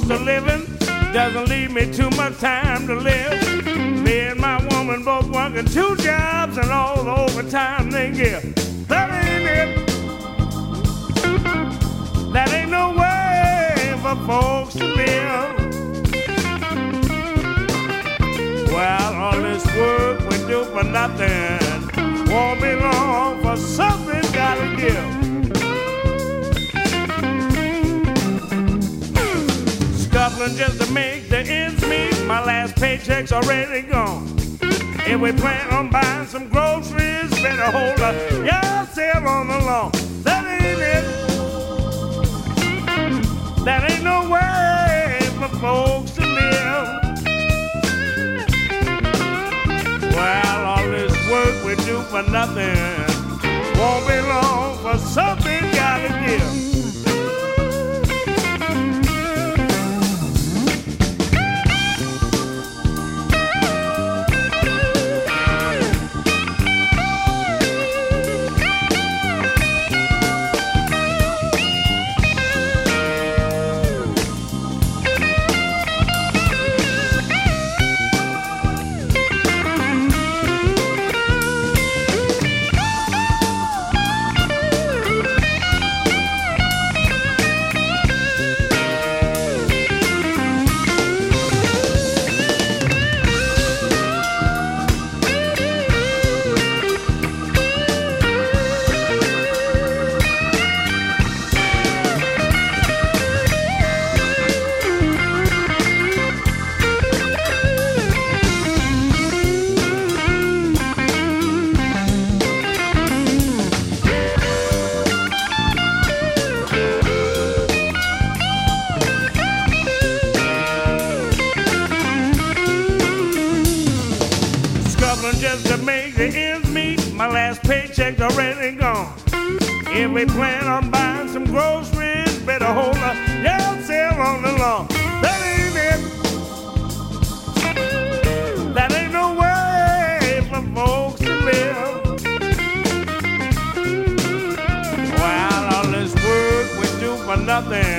cost of living doesn't leave me too much time to live. Me and my woman both working 2 jobs and all the overtime they give. That ain't it. That ain't no way for folks to live. Well, all this work we do for nothing won't be long, for something gotta give. Scuffling just to make the ends meet. My last paycheck's already gone. If we plan on buying some groceries, better hold up yourself on the lawn. That ain't it. That ain't no way for folks to live. Well, all this work we do for nothing won't be long, for something gotta give. Just to make the ends meet. My last paycheck's already gone. If we plan on buying some groceries, better hold up yourself on the lawn. That ain't it. That ain't no way for folks to live. Well, all this work we do for nothing